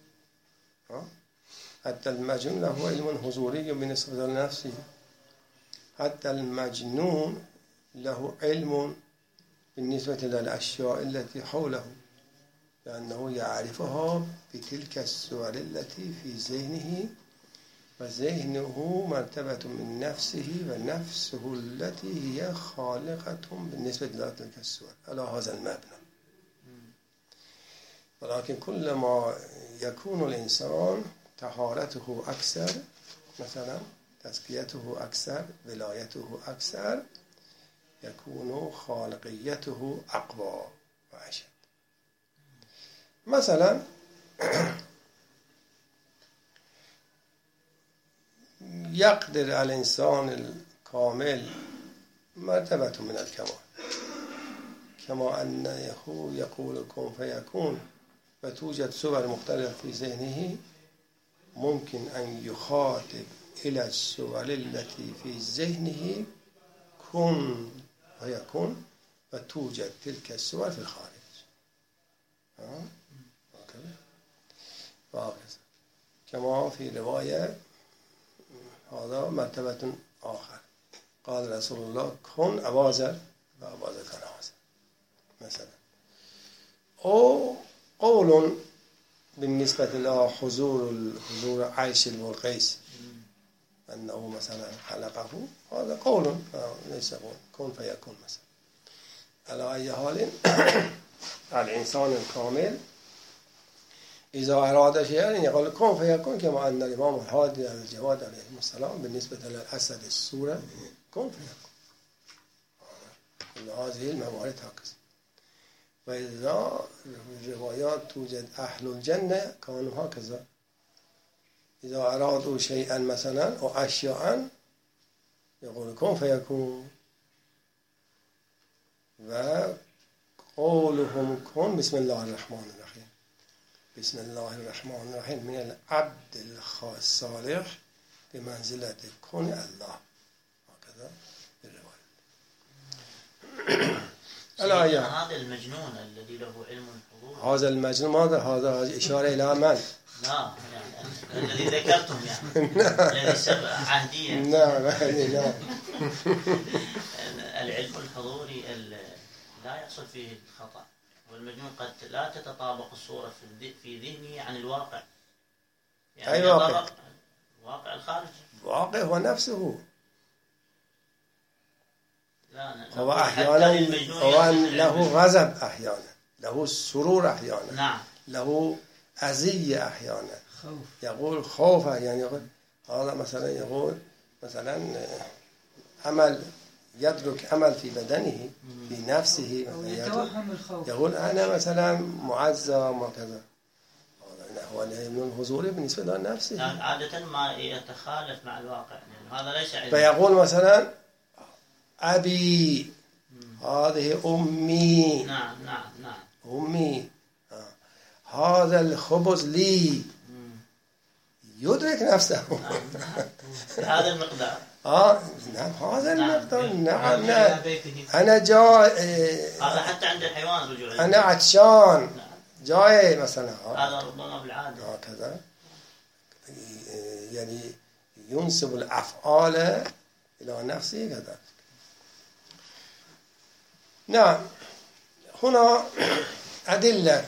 حتى المجنون له علم حضوري بالنسبة لنفسه. حتى المجنون له علم بالنسبة للأشياء التي حوله، لأنه يعرفها بتلك الصور التي في ذهنه و ذهنه مرتبة من نفسه و نفسه التي هي خالقة بالنسبة لتلك الصور على هذا المبنى. ولكن كلما يكون الإنسان طهارته أكثر، مثلا تزكيته أكثر، ولايته أكثر، يكون خالقيته أقوى وأشد. مثلا يقدر الإنسان الكامل مرتبة من الكمال، كما أنه يقول كن فيكون وتوجد صور مختلفة في ذهنه، ممكن أن يخاطب إلى الصور التي في ذهنه كن فيكون وتوجد تلك الصور في الخارج. كما في رواية هذا مرتبة آخر، قال رسول الله كن أبازر و أبازر كان هذا مثلا. أو قول بالنسبة إلى حضور عيش البلقيس أنه مثلا خلقه، هذا قول ليس قول، كن فيكون مثلا. على أي حال الإنسان الكامل إذا أراد شيئا يقول كن فيكون، كما أن الإمام الهادي الجواد عليه السلام بالنسبة للأسد السورة كن فيكون. كل هذه الموارد هكذا. وإذا الروايات توجد أهل الجنة كانوا هكذا، إذا أرادوا شيئا مثلا أو أشياء يقول كن فيكون، وقولهم كن بسم الله الرحمن الرحيم. بسم الله الرحمن الرحيم من العبد الصالح بمنزلة كن الله، هكذا بالرواية. هذا المجنون الذي له علم الحضور، هذا المجنون هذا إشارة إلى من؟ لا يعني الذي ذكرتم يعني الذي سبق عهديا. نعم. العلم الحضوري لا يحصل فيه الخطأ، والمجنون قد لا تتطابق الصورة في ذهنه عن الواقع. يعني أي واقع؟ واقع الخارج. واقع هو نفسه. هو أحيانا هو له غضب أحيانا، له سرور أحيانا، نعم، له أذية أحيانا، خوف. يقول خوف، يعني يقول هذا مثلا، يقول مثلا عمل يدرك عمل في بدنه في نفسه، يتوهم الخوف، يقول أنا مثلا معزم وكذا. هو من الحضور بالنسبة لنفسه عادة ما يتخالف مع الواقع، يعني هذا ليس علم. فيقول مثلا أبي، هذه أمي. نعم. أمي. هذا الخبز لي. يدرك نفسه. هذا المقدار. نعم هذا المقدار. نعم. أنا جاي. هذا حتى عند الحيوان رجوع. أنا عطشان. جاي مثلا. هذا ربما بالعادة. هكذا يعني ينسب الأفعال إلى نفسه كذا. نعم. هنا أدلة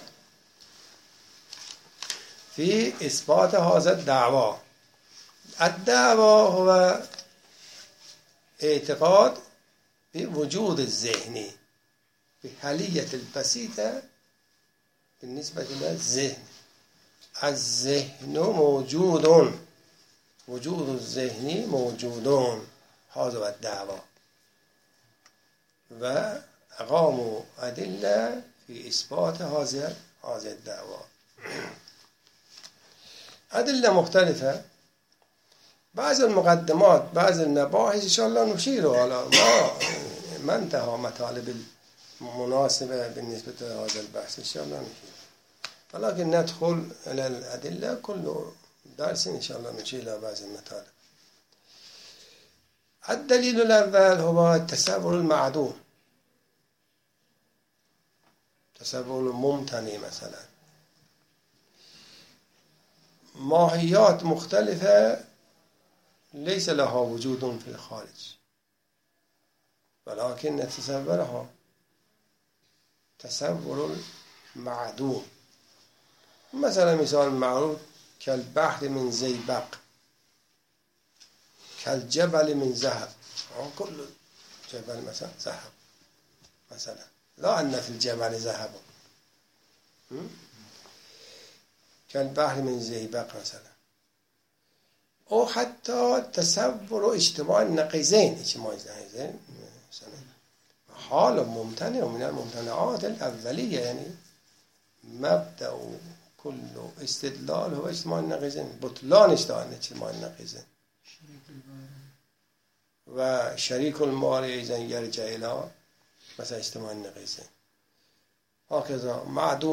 في إثبات هذا الدعوى. الدعوى هو اعتقاد بوجود الذهن، بحالية البسيطة بالنسبة إلى الذهن. الذهن موجود، وجود الذهن موجود، هذا هو الدعوى. وأقاموا أدلة في إثبات هذا الدعوى. أدلة مختلفة، بعض المقدمات، بعض المباحث إن شاء الله نشير على ما انتهى مطالب المناسبة بالنسبة لهذا البحث إن شاء الله نشير، ولكن ندخل إلى الأدلة كل درس إن شاء الله نشير إلى بعض المطالب. الدليل الأول هو التصور المعدوم، تصور ممتنع. مثلا ماهيات مختلفة ليس لها وجود في الخارج، ولكن نتصورها تصور معدوم. مثلا مثال معروف كالبحر من زئبق، كالجبل من ذهب، كل جبل مثلا ذهب مثلا، لا أن في الجبل ذهب، كالبحر من زئبق مثلا. او حتی تصور اجتماع النقیضین، مثلا حال ممتنع من الممتنعات الاولیه، یعنی مبدأ كل استدلال هو اجتماع النقیضین، بطلانش دارن اجتماع النقیضین. و شریک المال ایضا یرجع الی مثلا اجتماع النقیضین. هكذا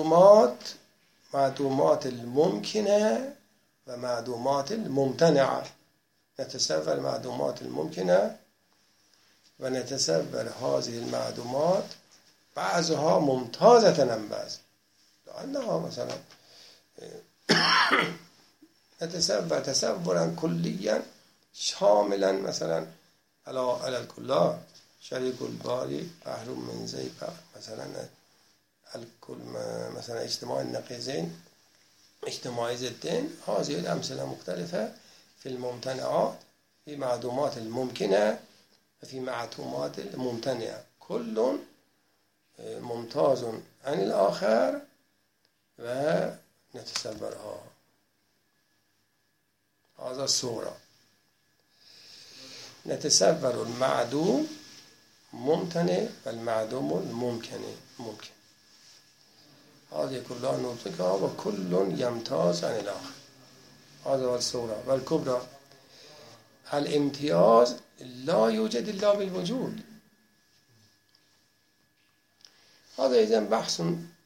معدومات الممکنه و معدومات الممتنعه. نتصور المعدومات الممکنه و نتصور هذه المعدومات بعضها ممتازة عن بعض، لأنها مثلا نتصور تصورا كليا شاملا مثلا على الكل. شريك الباري بحر من زئبق مثلا، الكل مثلا اجتماع النقيضين، اجتماع ضدين. هذه الأمثلة مختلفة في الممتنعات، في معدومات الممكنة وفي معدومات الممتنعة، كل ممتاز عن الآخر و نتصورها. هذا الصورة. نتصور المعدوم ممتنع والمعدوم الممكن ممكن. هذه كلها نطقها وكل يمتاز عن الآخر. هذا هو الصورة. والكبرى الامتياز لا يوجد إلا بالوجود. هذا إذن بحث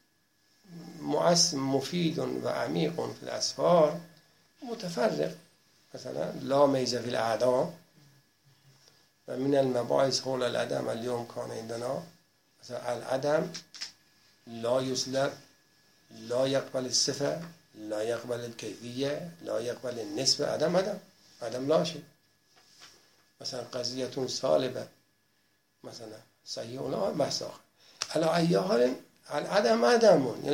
مفيد وعميق في الأسفار، متفرق. مثلا لا ميزة في الأعدام، ومن المباحث حول العدم اليوم كان عندنا مثلا العدم لا يسلب، لا يقبل الصفة، لا يقبل الكيفية، لا يقبل النسبة. عدم لا شيء. مثلا قضية سالبة مثلا صحيح ولا بحث آخر. على أي حال العدم عدم، يعني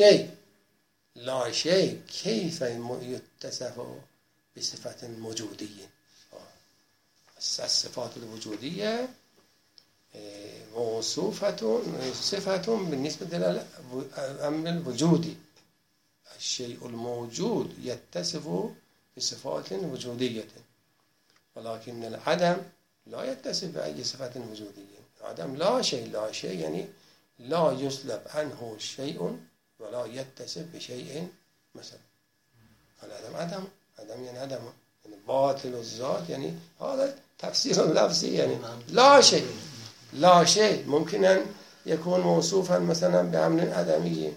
لا شيء كيف يتصف بصفة وجودية؟ الصفات الوجودية موصوفة صفة بالنسبة للأمر الوجودي. الشيء الموجود يتصف بصفات وجودية، ولكن العدم لا يتصف بأي صفة وجودية. العدم لا شيء يعني لا يسلب عنه شيء ولا يتصف بشيء. مثلا العدم عدم يعني عدم، يعني باطل الذات، يعني هذا تفسير لفظي، يعني لا شيء ممكن أن يكون موصوفا مثلا بأمر عدمي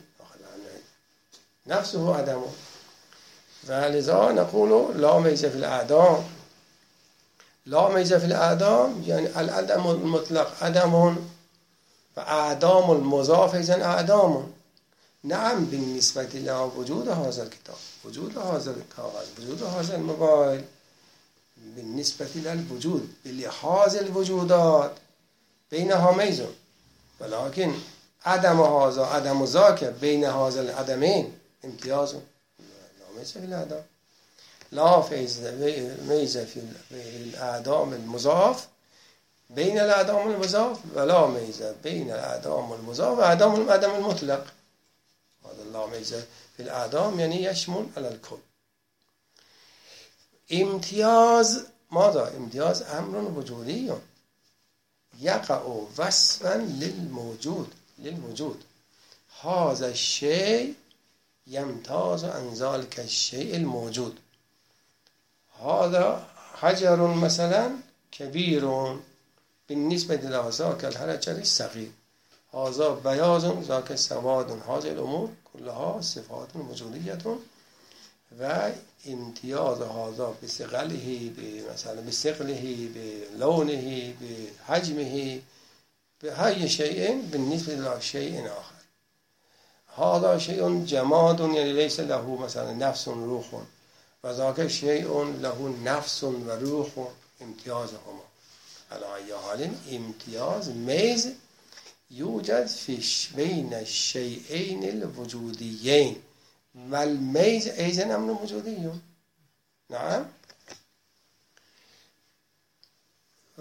نفسه عدم. فلذا نقول لا ميزة في الأعدام. لا ميزة في الأعدام يعني العدم المطلق عدم، وأعدام المضاف إذن أعدام. نعم بالنسبة إلى وجود هذا الكتاب، وجود هذا الكاغذ، وجود هذا الموبايل، بالنسبة إلى الوجود بلحاظ الوجودات بينها ميزة، ولكن عدم هذا عدم ذاك بين هذا العدمين امتياز. لا ميزة في الأعدام. لا ميزة في الأعدام المضاف بين الأعدام المضاف، ولا ميزة بين الأعدام المضاف وأعدام العدم المطلق. هذا لا ميزة في الأعدام يعني يشمل على الكل. امتياز ماذا؟ امتياز أمر وجودي يقع وصفا للوجود. هذا الشيء يمتاز عن ذلك الشيء الموجود. هذا حجر مثلا كبير بالنسبة إلى ذاك الحجر الصغير. هذا بياض ذاك سواد. هذه الأمور كلها صفات وجودية، و امتياز هذا بثقله، مثلا بثقله، بلونه، بحجمه، بأي شيء بالنسبة إلى شيء آخر. هذا شيء جماد يعني ليس له مثلا نفس روح، وذاك شيء له نفس وروح. امتيازهما على أي حال امتياز ميز يوجد في بين الشيئين الوجوديين، والميز أيضا أمر وجودي. نعم.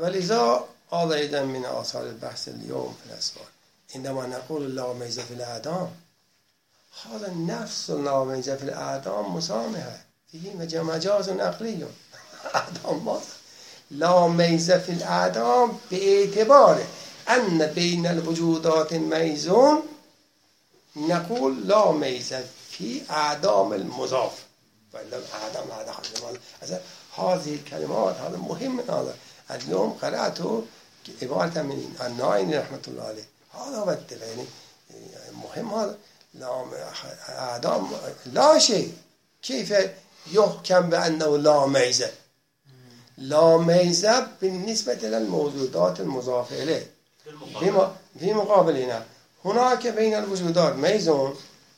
ولذا هذا أيضا من آثار البحث اليوم في الأسفار. عندما نقول لا ميز في الأعدام، هذا نفس لا ميز في الأعدام مسامحة فيه مجاز عقلي. أعدام لا ميز في الأعدام باعتبار أن بين الوجودات ميزون، نقول لا ميز في أعدام المضاف. أعدام هذه الكلمات هذا مهم. هذا اليوم قرأته عبارة من النائن رحمة الله عليه. هذا بدل يعني مهم. هذا أعدام لا شيء كيف يحكم بأنه لا ميزة؟ لا ميزة بالنسبة للموجودات المضافة إليه. في مقابلنا هناك بين الوجودات ميزون،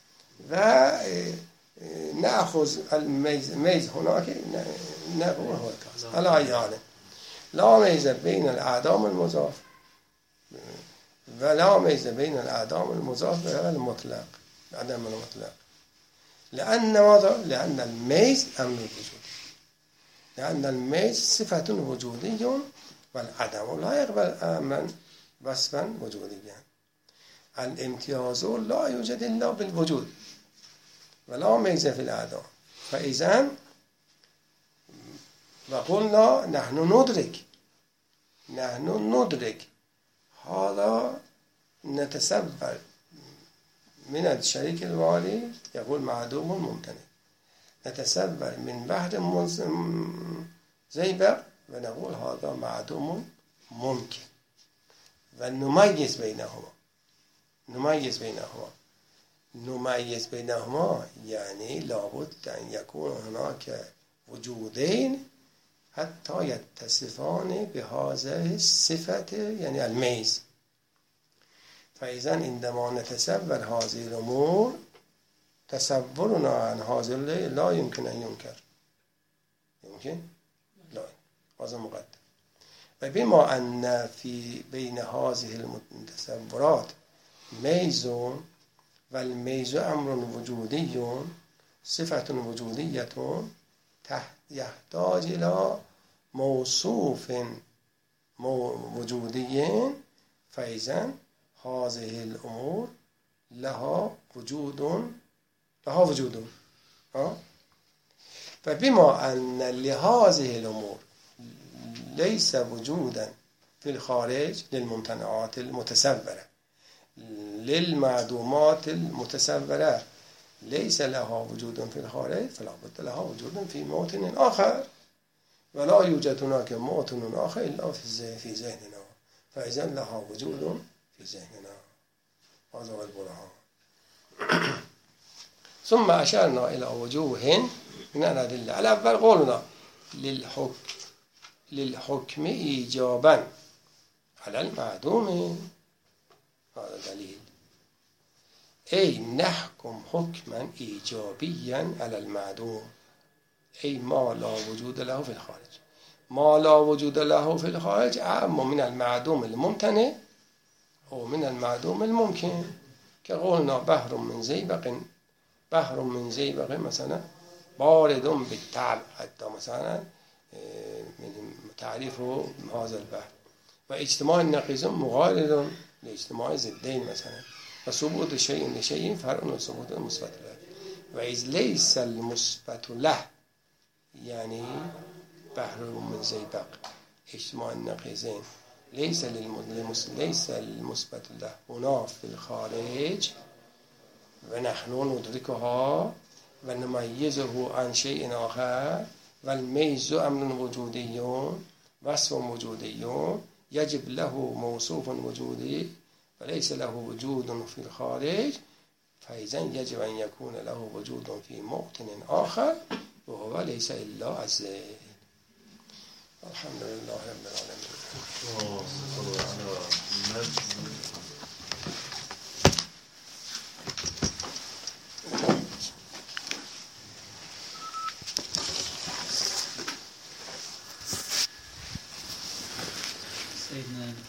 ونأخذ الميز هناك نقول هو الكاس على يعني لا ميزة بين الأعدام المضاف ولا ميزة بين الأعدام المضاف والمطلق، العدم المطلق. لأن ماذا؟ لأن الميز أمر الوجود، لأن الميز صفة وجودي والعدم لا يقبل أمرا وصفا وجوديا. الامتياز لا يوجد إلا بالوجود ولا ميز في الأعدام. فإذا وقلنا نحن ندرك هذا، نتصور من الشريك الوالي يقول معدوم ممتنع، نتصور من بحر زيبق ونقول هذا معدوم ممكن، ونميز بينهما يعني لابد أن يكون هناك وجودين حتى يتصفان بهذه الصفة يعني الميز. فإذا عندما نتصور هذه الأمور، تصورنا عن هذا لا يمكن أن ينكر. يمكن؟ لا، هذا مقدم. وبما أن في بين هذه التصورات ميز، والميز أمر وجودي صفة وجودية يحتاج إلى موصوف وجودي، فإذا هذه الأمور لها وجود. فبما أن لهذه الأمور ليس وجودا في الخارج للممتنعات المتصورة، للمعدومات المتصورة ليس لها وجود في الخارج، فلا بد لها وجود في موطن آخر، ولا يوجد هناك موطن آخر إلا في ذهننا، فإذا لها وجود في ذهننا. هذا هو البرهان. ثم أشرنا إلى وجوه من الأدلة. الأول قولنا للحكم إيجابا على المعدوم، هذا دليل. أي نحكم حكما إيجابيا على المعدوم، أي ما لا وجود له في الخارج. ما لا وجود له في الخارج أعم من المعدوم الممتنع أو من المعدوم الممكن. كقولنا بحر من زيبق مثلا بارد بالطبع، حتى مثلا من تعريفه هذا البحر. واجتماع النقيض مغالط لاجتماع ضدين مثلا، وثبوت شيء لشيء فرع من ثبوت المثبت له. وإذ ليس المثبت له يعني بحر من زيبق اجتماع النقيضين ليس المثبت له هنا في الخارج، ونحن ندركها ونميزه عن شيء آخر. والميز أمر وجودي وصف وجودي يجب له موصوف وجودي وليس له وجود في الخارج، فإذا يجب أن يكون له وجود في موطن آخر وهو ليس إلا الذهن. الحمد لله رب العالمين.